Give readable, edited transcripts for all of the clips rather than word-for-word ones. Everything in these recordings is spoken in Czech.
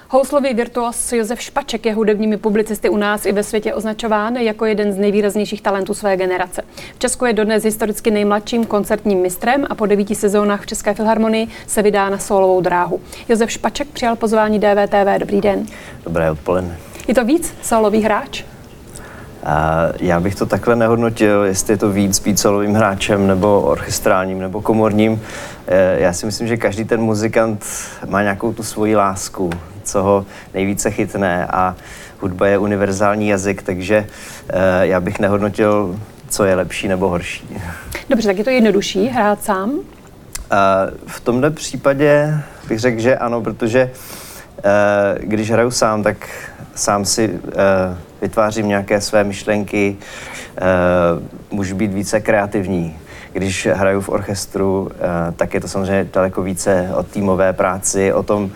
Houslový virtuos Josef Špaček je hudebními publicisty u nás i ve světě označován jako jeden z nejvýraznějších talentů své generace. V Česku je dodnes historicky nejmladším koncertním mistrem a po 9 sezónách v České filharmonii se vydá na sólovou dráhu. Josef Špaček přijal pozvání DVTV. Dobrý den. Dobré odpoledne. Je to víc sólový hráč? Já bych to takhle nehodnotil, jestli je to víc být sólovým hráčem, nebo orchestrálním, nebo komorním. Já si myslím, že každý ten muzikant má nějakou tu svoji lásku, co ho nejvíce chytne, a hudba je univerzální jazyk, takže já bych nehodnotil, co je lepší nebo horší. Dobře, tak je to jednodušší hrát sám? V tomhle případě bych řekl, že ano, protože když hraju sám, tak sám si vytvářím nějaké své myšlenky, můžu být více kreativní. Když hraju v orchestru, tak je to samozřejmě daleko více o týmové práci, o tom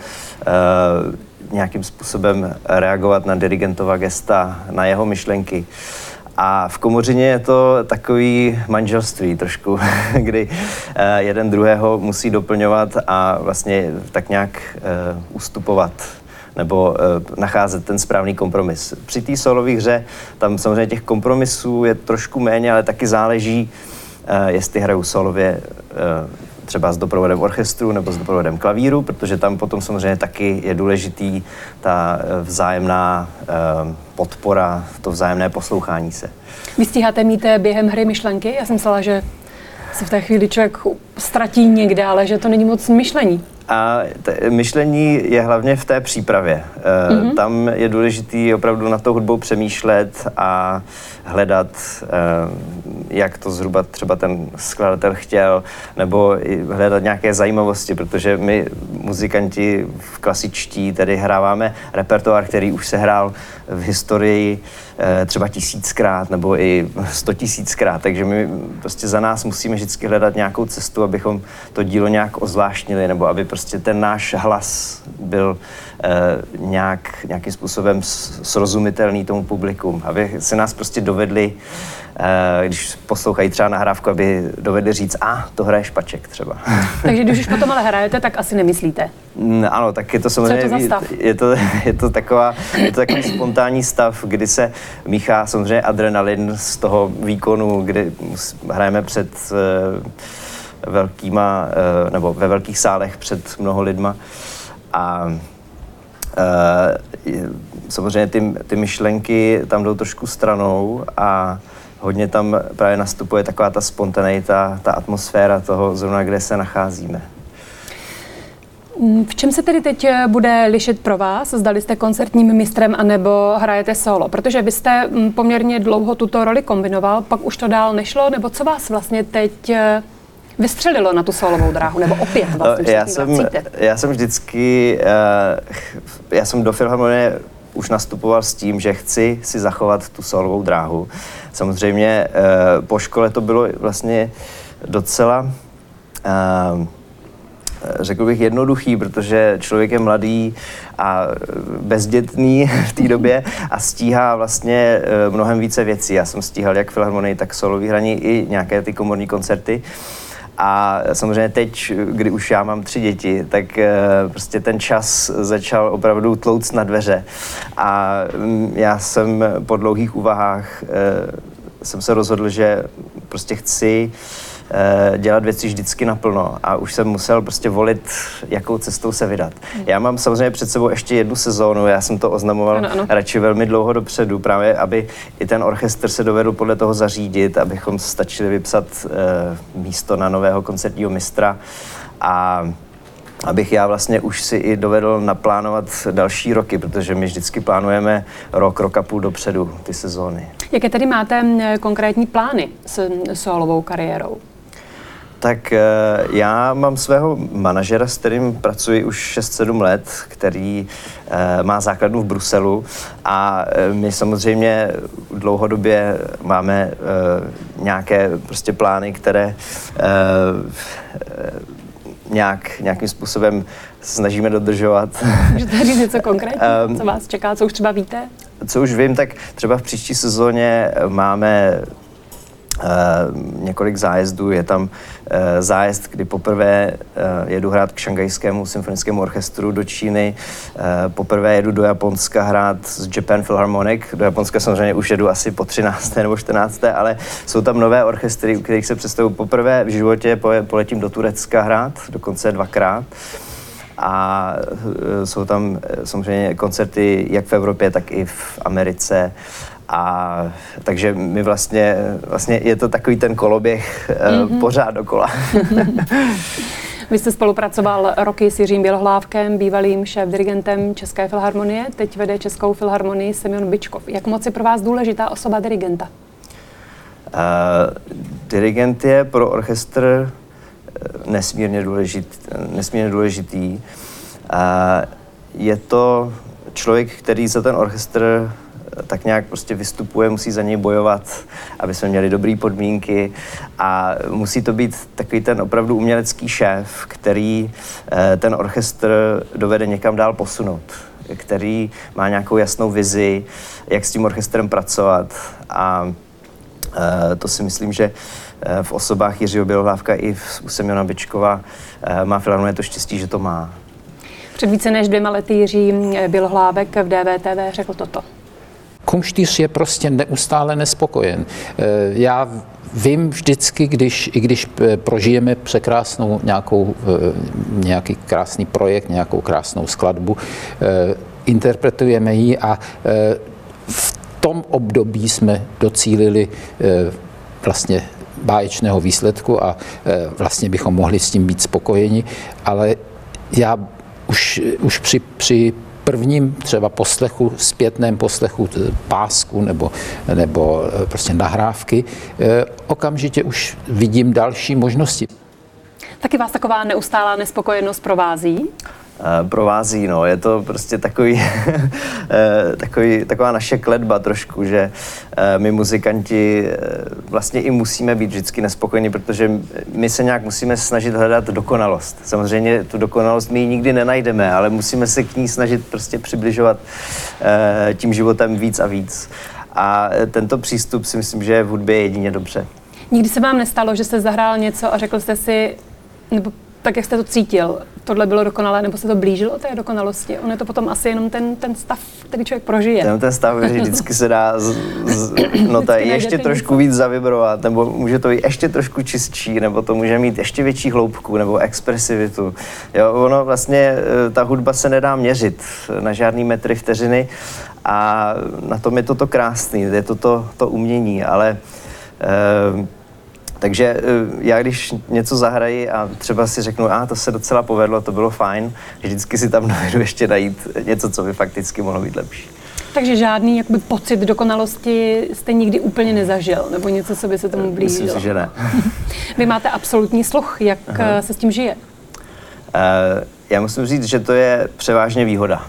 nějakým způsobem reagovat na dirigentova gesta, na jeho myšlenky. A v komořině je to takový manželství trošku, kdy jeden druhého musí doplňovat a vlastně tak nějak ustupovat nebo nacházet ten správný kompromis. Při té sólové hře tam samozřejmě těch kompromisů je trošku méně, ale taky záleží, jestli hraju sólově třeba s doprovodem orchestru nebo s doprovodem klavíru, protože tam potom samozřejmě taky je důležitý ta vzájemná podpora, to vzájemné poslouchání se. Vy stíháte mít během hry myšlenky? Já jsem myslela, že se v té chvíli člověk ztratí někde, ale že to není moc myšlení. A myšlení je hlavně v té přípravě. Tam je důležitý opravdu nad tou hudbou přemýšlet a hledat, jak to zhruba třeba ten skladatel chtěl, nebo hledat nějaké zajímavosti, protože my muzikanti v klasičtí tedy hráváme repertoár, který už se hrál v historii třeba 1000krát nebo i 100 000krát, takže my prostě za nás musíme vždycky hledat nějakou cestu, abychom to dílo nějak ozvláštnili, nebo aby prostě ten náš hlas byl nějakým způsobem srozumitelný tomu publiku, aby se nás prostě dovedli, když poslouchají třeba nahrávku, aby dovedli říct, to hraje Špaček třeba. Takže když už potom ale hrajete, tak asi nemyslíte. Ano, tak je to samozřejmě, co je to za stav? Je to takový spontánní stav, kdy se míchá samozřejmě adrenalin z toho výkonu, kdy hrajeme před velkýma, nebo ve velkých sálech před mnoho lidma, a samozřejmě ty myšlenky tam jdou trošku stranou a hodně tam právě nastupuje taková ta spontaneita, ta atmosféra toho zrovna, kde se nacházíme. V čem se tedy teď bude lišit pro vás? Zdali jste koncertním mistrem anebo hrajete solo? Protože vy jste poměrně dlouho tuto roli kombinoval, pak už to dál nešlo, nebo co vás vlastně teď vystřelilo na tu solovou dráhu, nebo opět vlastně já jsem vždycky, já jsem do filharmonie už nastupoval s tím, že chci si zachovat tu solovou dráhu. Samozřejmě po škole to bylo vlastně docela, řekl bych, jednoduchý, protože člověk je mladý a bezdětný v té době a stíhá vlastně mnohem více věcí. Já jsem stíhal jak filharmonii, tak solový hraní i nějaké ty komorní koncerty. A samozřejmě teď, kdy už já mám 3 děti, tak prostě ten čas začal opravdu tlouct na dveře. A já jsem po dlouhých úvahách jsem se rozhodl, že prostě chci dělat věci vždycky naplno a už jsem musel prostě volit, jakou cestou se vydat. Já mám samozřejmě před sebou ještě 1 sezónu, já jsem to oznamoval radši velmi dlouho dopředu, právě aby i ten orchestr se dovedl podle toho zařídit, abychom stačili vypsat místo na nového koncertního mistra a abych já vlastně už si i dovedl naplánovat další roky, protože my vždycky plánujeme rok a půl dopředu ty sezóny. Jaké tedy máte konkrétní plány s sólovou kariérou? Tak já mám svého manažera, s kterým pracuji už 6-7 let, který má základnu v Bruselu, a my samozřejmě dlouhodobě máme nějaké prostě plány, které nějakým způsobem snažíme dodržovat. Můžete říct něco konkrétního? Co vás čeká, co už třeba víte? Co už vím, tak třeba v příští sezóně máme několik zájezdů. Je tam zájezd, kdy poprvé jedu hrát k Šanghajskému symfonickému orchestru do Číny, poprvé jedu do Japonska hrát s Japan Philharmonic. Do Japonska samozřejmě už jedu asi po 13. nebo 14. ale jsou tam nové orchestry, u kterých se představuji poprvé v životě, poletím do Turecka hrát, dokonce 2krát. A jsou tam samozřejmě koncerty jak v Evropě, tak i v Americe. A takže mi vlastně je to takový ten koloběh pořád dokola. Vy jste spolupracoval roky s Jiřím Bělohlávkem, bývalým šéfdirigentem České filharmonie. Teď vede Českou filharmonii Semjon Byčkov. Jak moc je pro vás důležitá osoba dirigenta? Dirigent je pro orchestr nesmírně důležitý. Je to člověk, který za ten orchestr tak nějak prostě vystupuje, musí za něj bojovat, aby jsme měli dobré podmínky a musí to být takový ten opravdu umělecký šéf, který ten orchestr dovede někam dál posunout, který má nějakou jasnou vizi, jak s tím orchestrem pracovat a to si myslím, že v osobách Jiřího Bělohlávka i u Semjona Byčkova má filharmonie to štěstí, že to má. Před více než 2 lety Jiří Bělohlávek v DVTV řekl toto. Kumštýř je prostě neustále nespokojen. Já vím vždycky, když prožijeme překrásnou nějaký krásný projekt, nějakou krásnou skladbu, interpretujeme ji a v tom období jsme docílili vlastně báječného výsledku a vlastně bychom mohli s tím být spokojeni, ale já už při prvním třeba poslechu, zpětném poslechu pásku nebo prostě nahrávky, okamžitě už vidím další možnosti. Taky vás taková neustálá nespokojenost provází? Provází, no. Je to prostě taková naše kletba trošku, že my muzikanti vlastně i musíme být vždycky nespokojení, protože my se nějak musíme snažit hledat dokonalost. Samozřejmě tu dokonalost my ji nikdy nenajdeme, ale musíme se k ní snažit prostě přibližovat tím životem víc a víc. A tento přístup si myslím, že je v hudbě jedině dobře. Nikdy se vám nestalo, že jste zahrál něco a řekl jste si, nebo tak, jak jste to cítil, tohle bylo dokonalé, nebo se to blížilo té dokonalosti? On je to potom asi jenom ten stav, který člověk prožije. Ten stav, že vždycky se dá nota ještě trošku víc zavibrovat, nebo může to být ještě trošku čistší, nebo to může mít ještě větší hloubku, nebo expresivitu. Jo, ono vlastně, ta hudba se nedá měřit na žádný metry vteřiny a na tom je to krásný, je to umění, ale takže já, když něco zahraji a třeba si řeknu, to se docela povedlo, to bylo fajn, vždycky si tam dovedu ještě najít něco, co by fakticky mohlo být lepší. Takže žádný jakoby pocit dokonalosti jste nikdy úplně nezažil, nebo něco, co by se tomu blížilo? Myslím si, že ne. Vy máte absolutní sluch, jak se s tím žije? Já musím říct, že to je převážně výhoda.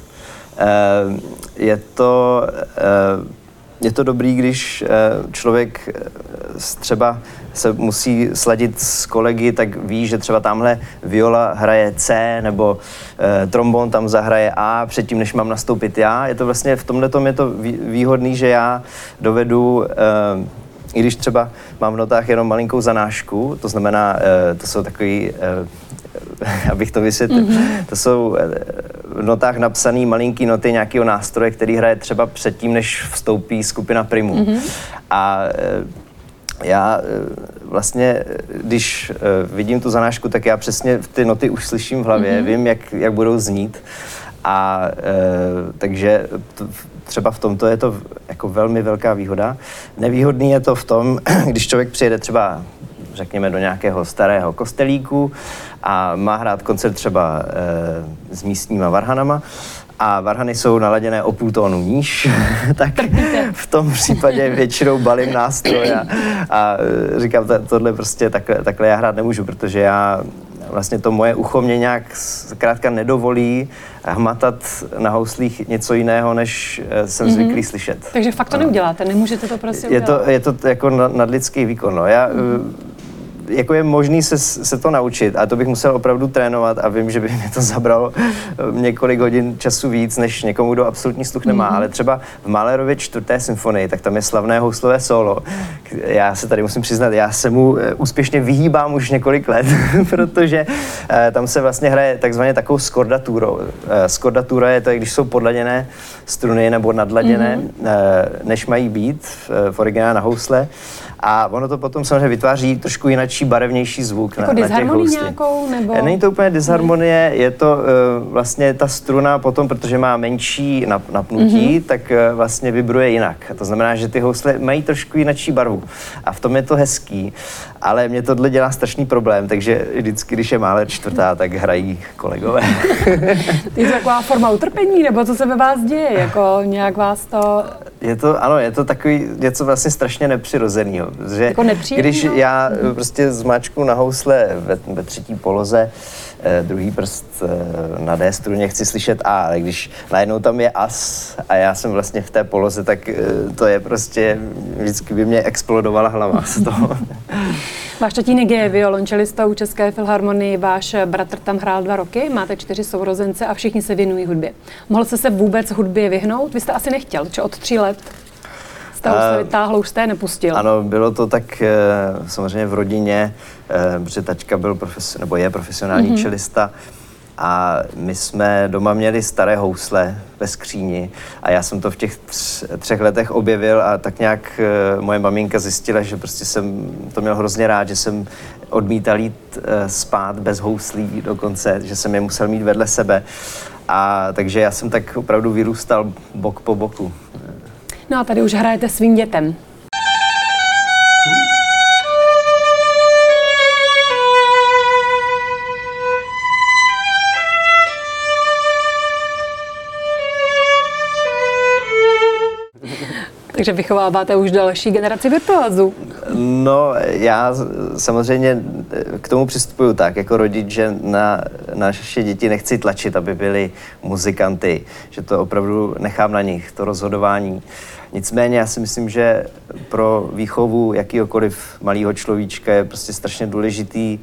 Je to dobrý, když člověk třeba se musí sladit s kolegy, tak ví, že třeba tamhle viola hraje C, nebo trombon tam zahraje A předtím, než mám nastoupit já. Je to vlastně v tomhletom je to výhodný, že já dovedu, i když třeba mám v notách jenom malinkou zanášku, to znamená, to jsou takový, abych to vysvětlil, to jsou v notách napsané malinký noty nějakého nástroje, který hraje třeba předtím, než vstoupí skupina primů. A já vlastně, když vidím tu zanášku, tak já přesně ty noty už slyším v hlavě, vím, jak budou znít. A takže třeba v tomto je to jako velmi velká výhoda. Nevýhodný je to v tom, když člověk přijede třeba, řekněme, do nějakého starého kostelíku a má hrát koncert třeba s místníma varhanama a varhany jsou naladěné o půl tónu níž, tak v tom případě většinou balím nástroj a říkám, tohle prostě takhle já hrát nemůžu, protože já vlastně to moje ucho mě nějak zkrátka nedovolí hmatat na houslích něco jiného, než jsem zvyklý slyšet. Takže fakt to neuděláte, nemůžete to prostě udělat? Je to jako nadlidský výkon. No. Já jako je možný se to naučit a to bych musel opravdu trénovat a vím, že by mě to zabralo několik hodin času víc, než někomu, kdo absolutní sluch nemá, ale třeba v Mahlerově 4. symfonii, tak tam je slavné houslové solo. Já se tady musím přiznat, já se mu úspěšně vyhýbám už několik let, protože tam se vlastně hraje takzvaně takovou skordaturou. Skordatura je to, když jsou podladěné struny nebo nadladěné, než mají být v originále na housle. A ono to potom samozřejmě vytváří trošku jinačí, barevnější zvuk jako na těch houslích. Nějakou, nebo... Není to úplně disharmonie, je to vlastně ta struna potom, protože má menší napnutí, tak vlastně vibruje jinak. To znamená, že ty housle mají trošku jinačí barvu. A v tom je to hezký. Ale mě tohle dělá strašný problém, takže vždycky, když je Mahler 4., tak hrají kolegové. Je to taková forma utrpení, nebo co se ve vás děje? Jako nějak vás to... Je to takový něco vlastně strašně nepřirozenýho. Že jako když já prostě zmáčknu na housle ve 3. poloze, druhý prst na D struně chci slyšet A, ale když najednou tam je As a já jsem vlastně v té poloze, tak to je prostě, vždycky by mě explodovala hlava z toho. Váš tatínek je violončelistou České filharmonii, váš bratr tam hrál 2 roky, máte 4 sourozence a všichni se věnují hudbě. Mohl jste se vůbec hudbě vyhnout? Vy jste asi nechtěl, že od 3 let jste se vytáhl, už jste nepustil. Ano, bylo to tak samozřejmě v rodině, protože taťka byl je profesionální čelista a my jsme doma měli staré housle ve skříni a já jsem to v těch 3 letech objevil a tak nějak moje maminka zjistila, že prostě jsem to měl hrozně rád, že jsem odmítal jít spát bez houslí dokonce, že jsem je musel mít vedle sebe. A takže já jsem tak opravdu vyrůstal bok po boku. No a tady už hrajete svým dětem. Takže vychováváte už další generaci virtuózů. No, já samozřejmě k tomu přistupuju tak, jako rodič, že na naše děti nechci tlačit, aby byli muzikanty, že to opravdu nechám na nich, to rozhodování. Nicméně já si myslím, že pro výchovu jakýhokoliv malého človíčka je prostě strašně důležitý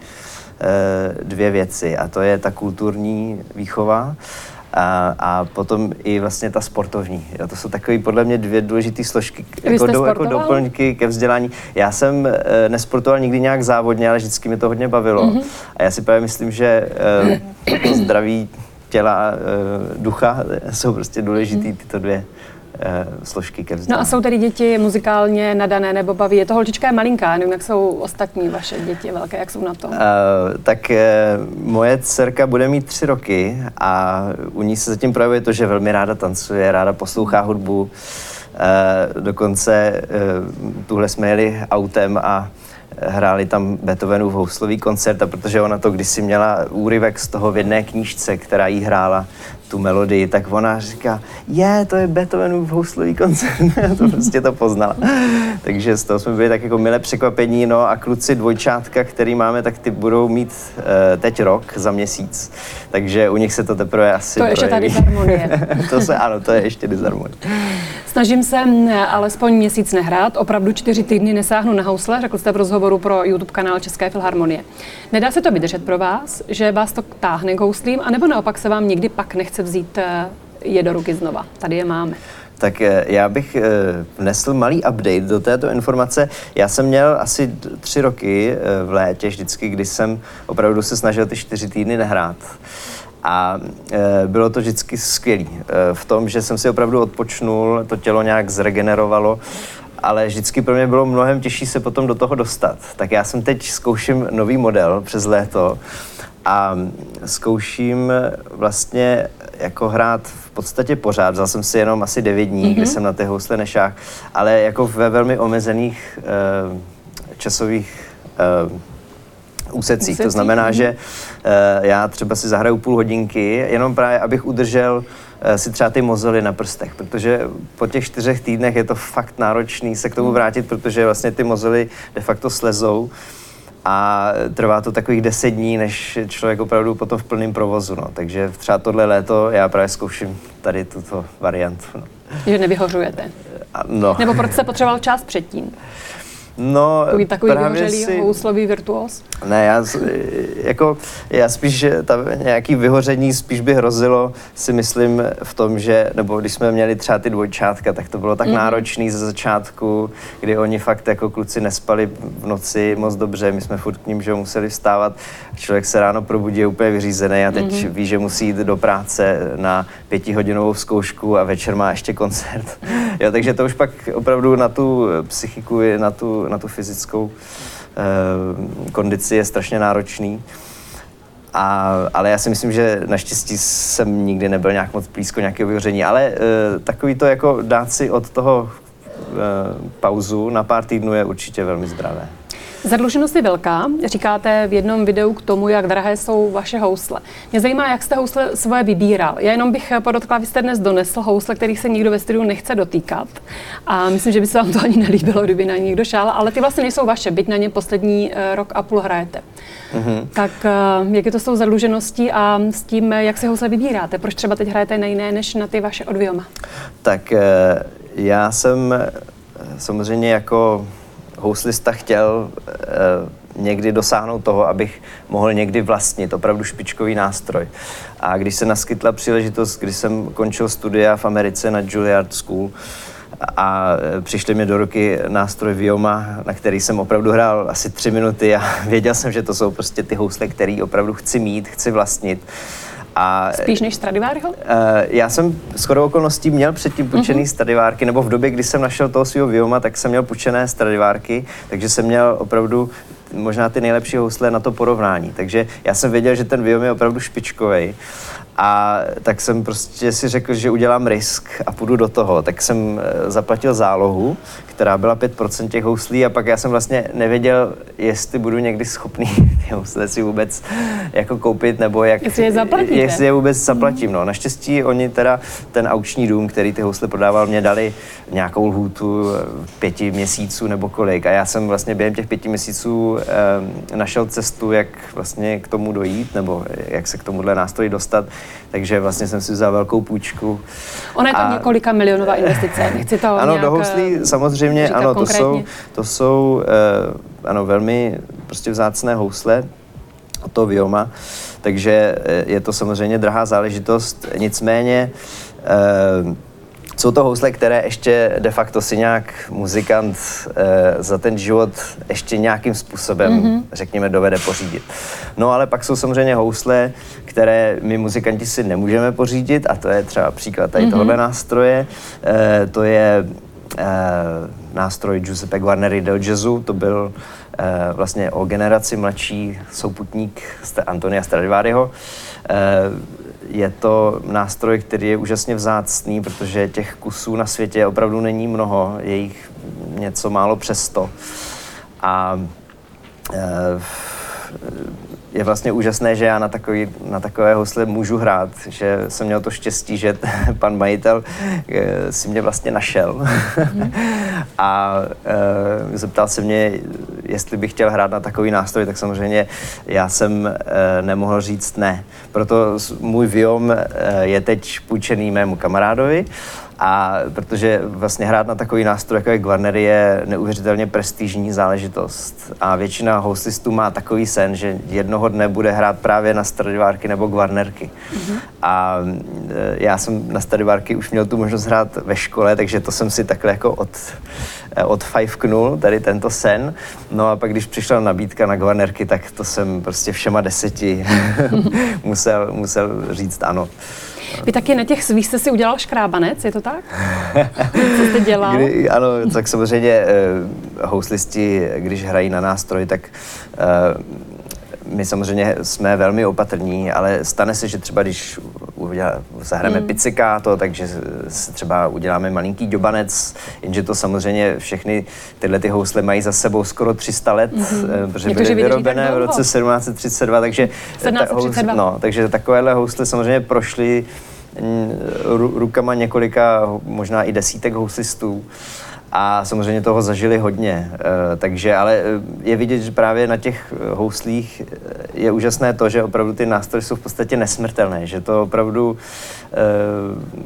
2 věci, a to je ta kulturní výchova, a potom i vlastně ta sportovní. Jo, to jsou takové podle mě 2 důležité složky jako doplňky ke vzdělání. Já jsem nesportoval nikdy nějak závodně, ale vždycky mi to hodně bavilo. A já si právě myslím, že zdraví těla a ducha jsou prostě důležitý tyto 2 složky ke vzdělání. No a jsou tady děti muzikálně nadané nebo baví? Je to holčička je malinká, nevím, jak jsou ostatní vaše děti velké, jak jsou na tom? Tak moje dcerka bude mít 3 roky a u ní se zatím projevuje to, že velmi ráda tancuje, ráda poslouchá hudbu. Dokonce tuhle jsme jeli autem a hráli tam Beethovenův houslový koncert, a protože ona to kdysi měla úryvek z toho v jedné knížce, která jí hrála tu melodii, tak ona říká, to je Beethovenův houslový koncert. To prostě to poznala. Takže z toho jsme byli tak jako milé překvapení. No a kluci dvojčátka, který máme, tak ty budou mít teď rok za měsíc. Takže u nich se to teprve asi to je ještě ta disharmonie. To je ještě disharmonie. Snažím se alespoň měsíc nehrát, opravdu 4 týdny nesáhnu na housle, řekl jste v rozhovoru pro YouTube kanál České filharmonie. Nedá se to vydržet pro vás, že vás to táhne k houslím, anebo naopak se vám někdy pak nechce vzít je do ruky znova? Tady je máme. Tak já bych vnesl malý update do této informace. Já jsem měl asi 3 roky v létě vždycky, kdy jsem opravdu se snažil ty 4 týdny nehrát. A bylo to vždycky skvělý v tom, že jsem si opravdu odpočnul, to tělo nějak zregenerovalo, ale vždycky pro mě bylo mnohem těžší se potom do toho dostat. Tak já jsem teď zkouším nový model přes léto a zkouším vlastně jako hrát v podstatě pořád. Vzal jsem si jenom asi 9 dní, kdy jsem na ty housle nešáhl, ale jako ve velmi omezených časových úsecích. To znamená, že já třeba si zahraju půl hodinky, jenom právě, abych udržel si třeba ty mozoly na prstech, protože po těch 4 týdnech je to fakt náročný se k tomu vrátit, protože vlastně ty mozoly de facto slezou a trvá to takových 10 dní, než člověk opravdu potom v plném provozu. No. Takže třeba tohle léto já právě zkouším tady tuto variantu. No. Že nevyhořujete? No. Nebo proč jste potřeboval čas předtím? No, takový vyhořelý houslový virtuos? Ne, já spíš nějaký vyhoření spíš by hrozilo, si myslím, v tom, že, nebo když jsme měli třeba ty dvojčátka, tak to bylo tak náročný ze začátku, kdy oni fakt jako kluci nespali v noci moc dobře, my jsme furt k ním, že museli vstávat, člověk se ráno probudí úplně vyřízený a teď ví, že musí jít do práce na 5hodinovou zkoušku a večer má ještě koncert. Jo, takže to už pak opravdu na tu psychiku, na tu fyzickou kondici je strašně náročný. Ale já si myslím, že naštěstí jsem nikdy nebyl nějak moc blízko nějakého vyhoření, ale takový to jako dát si od toho pauzu na pár týdnů je určitě velmi zdravé. Zadluženost je velká. Říkáte v jednom videu k tomu, jak drahé jsou vaše housle. Mě zajímá, jak jste housle svoje vybíral. Já jenom bych podotkla, vy jste dnes donesl housle, kterých se nikdo ve studiu nechce dotýkat. A myslím, že by se vám to ani nelíbilo, kdyby na ně někdo šál, ale ty vlastně nejsou vaše, byť na ně poslední rok a půl hrajete. Tak jak je to s tou zadlužeností a s tím, jak si housle vybíráte? Proč třeba teď hrajete na jiné, než na ty vaše od Vyoma? Tak já jsem samozřejmě jako houslista chtěl někdy dosáhnout toho, abych mohl někdy vlastnit opravdu špičkový nástroj. A když se naskytla příležitost, když jsem končil studia v Americe na Juilliard School a přišly mi do ruky nástroj Vyoma, na který jsem opravdu hrál asi 3 minuty a věděl jsem, že to jsou prostě ty housle, který opravdu chci mít, chci vlastnit. Spíš než Stradivariho? Já jsem shodou okolností měl předtím půjčený Stradivárky, nebo v době, kdy jsem našel toho svého Vyoma, tak jsem měl půjčené Stradivárky, takže jsem měl opravdu možná ty nejlepší housle na to porovnání. Takže já jsem věděl, že ten Vyom je opravdu špičkovej. A tak jsem prostě si řekl, že udělám risk a půjdu do toho. Tak jsem zaplatil zálohu, která byla 5% těch houslí a pak já jsem vlastně nevěděl, jestli budu někdy schopný ty housle si vůbec jako koupit, nebo jestli je vůbec zaplatím. No. Naštěstí oni teda, ten aukční dům, který ty housle prodával, mě dali nějakou lhůtu 5 měsíců nebo kolik. A já jsem vlastně během těch 5 měsíců našel cestu, jak vlastně k tomu dojít, nebo jak se k tomuhle nástroji dostat. Takže vlastně jsem si vzal velkou půjčku. Ona je to několika milionová investice, nechci to ano, do houslí samozřejmě, ano, to jsou ano, velmi prostě vzácné housle od toho Vyoma, takže je to samozřejmě drahá záležitost, nicméně jsou to housle, které ještě de facto si nějak muzikant za ten život ještě nějakým způsobem, řekněme, dovede pořídit. No ale pak jsou samozřejmě housle, které my muzikanti si nemůžeme pořídit a to je třeba příklad tady tohohle nástroje. To je nástroj Giuseppe Guarneri del Jazzu, to byl vlastně o generaci mladší souputník Antonia Stradivariho. Je to nástroj, který je úžasně vzácný, protože těch kusů na světě opravdu není mnoho, je jich něco málo přes 100. A je vlastně úžasné, že já na takové housle můžu hrát, že jsem měl to štěstí, že pan majitel si mě vlastně našel a zeptal se mě, jestli bych chtěl hrát na takový nástroj, tak samozřejmě já jsem nemohl říct ne. Proto můj Vyom je teď půjčený mému kamarádovi, a protože vlastně hrát na takový nástroj, jako je Guarneri, je neuvěřitelně prestižní záležitost. A většina houslistů má takový sen, že jednoho dne bude hrát právě na Stradivárky nebo Guarnerky. A já jsem na Stradivárky už měl tu možnost hrát ve škole, takže to jsem si takhle jako odfajfknul, tady tento sen. No a pak, když přišla nabídka na Guarnerky, tak to jsem prostě všema 10 musel říct ano. Vy taky na těch svých jste si udělal škrábanec, je to tak? Co jste dělal? Ano, tak samozřejmě houslisti, když hrají na nástroj, tak my samozřejmě jsme velmi opatrní, ale stane se, že třeba když zahrajeme pizzicato, takže se třeba uděláme malinký děbanec, jenže to samozřejmě všechny tyhle ty housle mají za sebou skoro 300 let, protože byly vyrobené v roce 1732, takže, 1732. takže takovéhle housle samozřejmě prošly rukama několika, možná i desítek houslistů. A samozřejmě toho zažili hodně, takže ale je vidět, že právě na těch houslích je úžasné to, že opravdu ty nástroje jsou v podstatě nesmrtelné, že to opravdu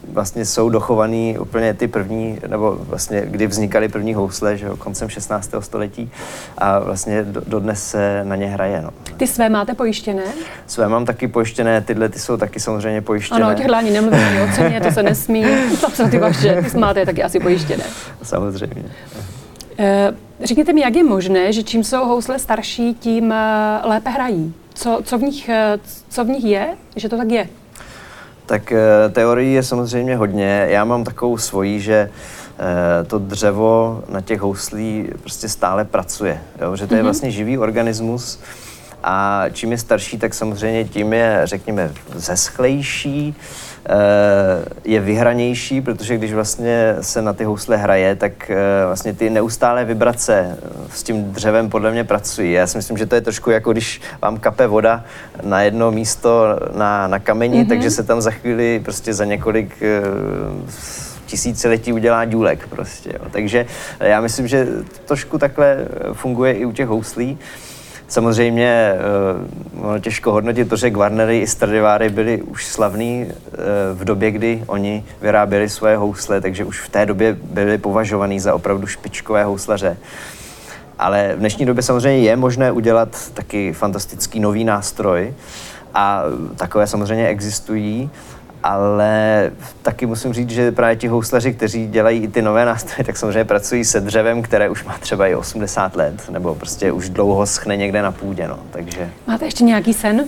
vlastně jsou dochovaný úplně ty první, nebo vlastně kdy vznikaly první housle, že jo, koncem 16. století a vlastně dodnes se na ně hraje. No. Ty své máte pojištěné? Své mám taky pojištěné, tyhle ty jsou taky samozřejmě pojištěné. Ano, těchhle ani nemluvím o ceně, to se nesmí. Tam jsou ty vaše, ty máte taky asi pojištěné. Samozřejmě. Řekněte mi, jak je možné, že čím jsou housle starší, tím lépe hrají? Co v nich je, že to tak je? Tak teorií je samozřejmě hodně. Já mám takovou svoji, že to dřevo na těch houslí prostě stále pracuje. Jo? Že to je vlastně živý organismus a čím je starší, tak samozřejmě tím je, řekněme, zeschlejší, je vyhranější, protože když vlastně se na ty housle hraje, tak vlastně ty neustálé vibrace s tím dřevem podle mě pracují. Já si myslím, že to je trošku jako když vám kape voda na jedno místo na kameni, takže se tam za chvíli, prostě za několik tisíciletí udělá důlek prostě. Jo. Takže já myslím, že trošku takhle funguje i u těch houslí. Samozřejmě těžko hodnotit to, že Guarnery i Stradivari byli už slavní v době, kdy oni vyráběli svoje housle, takže už v té době byli považovaní za opravdu špičkové houslaře. Ale v dnešní době samozřejmě je možné udělat taky fantastický nový nástroj a takové samozřejmě existují, ale taky musím říct, že právě ti houslaři, kteří dělají i ty nové nástroje, tak samozřejmě pracují se dřevem, které už má třeba i 80 let, nebo prostě už dlouho schne někde na půdě, no, takže... Máte ještě nějaký sen?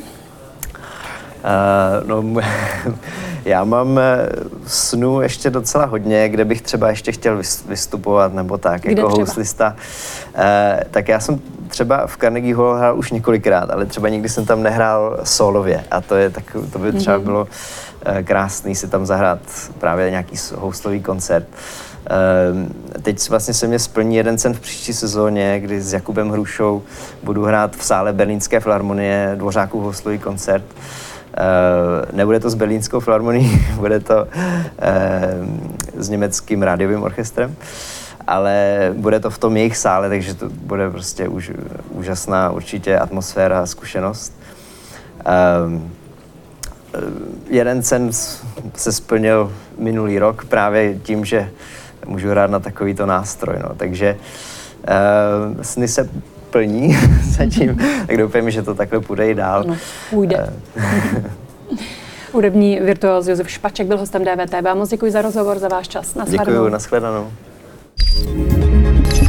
Já mám snů ještě docela hodně, kde bych třeba ještě chtěl vystupovat, nebo tak, kde jako třeba? houslista. Tak já jsem třeba v Carnegie Hall hrál už několikrát, ale třeba nikdy jsem tam nehrál solově a to by třeba bylo krásný si tam zahrát právě nějaký houslový koncert. Teď vlastně se mě splní jeden sen v příští sezóně, kdy s Jakubem Hrušou budu hrát v sále Berlínské filharmonie Dvořákův houslový koncert. Nebude to s Berlínskou filharmonií, bude to s německým rádiovým orchestrem, ale bude to v tom jejich sále, takže to bude prostě úžasná určitě atmosféra a zkušenost. Jeden sen se splnil minulý rok právě tím, že můžu hrát na takovýto nástroj, no. Takže sny se plní zatím, tak doufám, že to takhle půjde i dál. No, půjde. Hudební virtuóz Josef Špaček byl hostem DVTV. Moc děkuji za rozhovor, za váš čas. Děkuji, nashledanou.